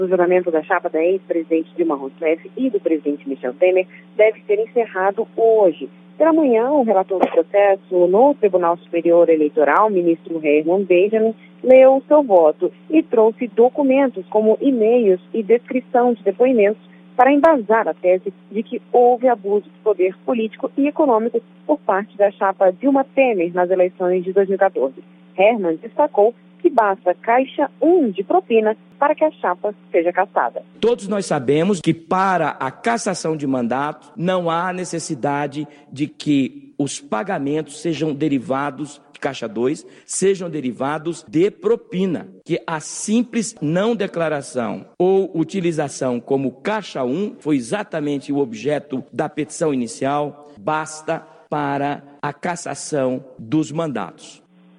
O julgamento da chapa da ex-presidente Dilma Rousseff e do presidente Michel Temer deve ser encerrado hoje. Pela manhã, o relator do processo no Tribunal Superior Eleitoral, ministro Herman Benjamin, leu seu voto e trouxe documentos como e-mails e descrição de depoimentos para embasar a tese de que houve abuso de poder político e econômico por parte da chapa Dilma Temer nas eleições de 2014. Herman destacou que basta caixa 1 de propina para que a chapa seja cassada. Todos nós sabemos que para a cassação de mandato não há necessidade de que os pagamentos sejam derivados de caixa 2, sejam derivados de propina, que a simples não declaração ou utilização como caixa 1 foi exatamente o objeto da petição inicial, basta para a cassação dos mandatos.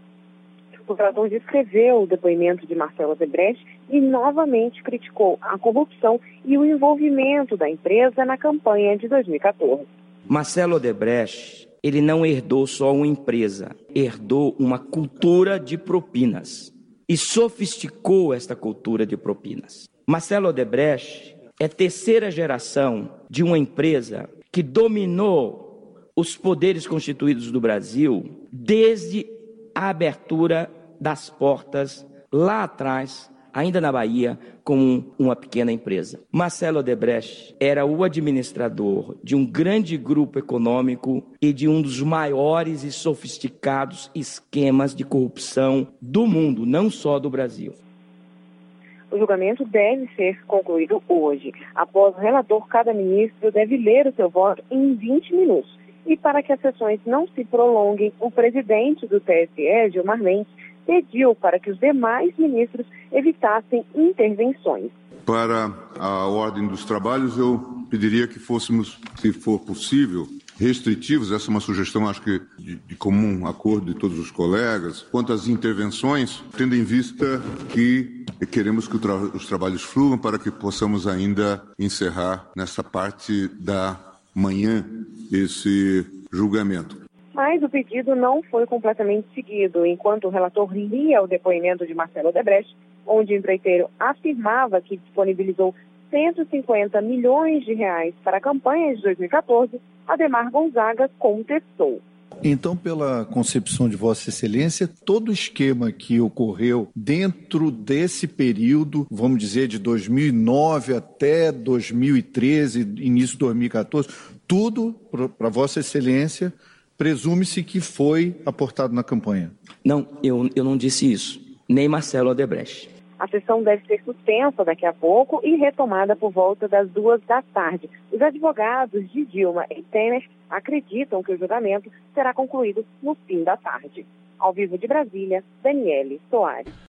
O relator descreveu o depoimento de Marcelo Odebrecht e novamente criticou a corrupção e o envolvimento da empresa na campanha de 2014. Marcelo Odebrecht, ele não herdou só uma empresa, herdou uma cultura de propinas e sofisticou esta cultura de propinas. Marcelo Odebrecht é terceira geração de uma empresa que dominou os poderes constituídos do Brasil desde a abertura das portas lá atrás, ainda na Bahia, como uma pequena empresa. Marcelo Odebrecht era o administrador de um grande grupo econômico e de um dos maiores e sofisticados esquemas de corrupção do mundo, não só do Brasil. O julgamento deve ser concluído hoje. Após o relator, cada ministro deve ler o seu voto em 20 minutos. E para que as sessões não se prolonguem, o presidente do TSE, Gilmar Mendes, pediu para que os demais ministros evitassem intervenções. Para a ordem dos trabalhos, eu pediria que fôssemos, se for possível, restritivos. Essa é uma sugestão, acho que de comum acordo de todos os colegas. Quanto às intervenções, tendo em vista que queremos que os trabalhos fluam para que possamos ainda encerrar nessa parte da manhã esse julgamento. Mas o pedido não foi completamente seguido. Enquanto o relator lia o depoimento de Marcelo Odebrecht, onde o empreiteiro afirmava que disponibilizou 150 milhões de reais para a campanha de 2014, Adhemar Gonzaga contestou. Então, pela concepção de Vossa Excelência, todo o esquema que ocorreu dentro desse período, vamos dizer, de 2009 até 2013, início de 2014, tudo, para Vossa Excelência, presume-se que foi aportado na campanha. Não, eu não disse isso, nem Marcelo Odebrecht. A sessão deve ser suspensa daqui a pouco e retomada por volta das 14h. Os advogados de Dilma e Temer acreditam que o julgamento será concluído no fim da tarde. Ao vivo de Brasília, Daniele Soares.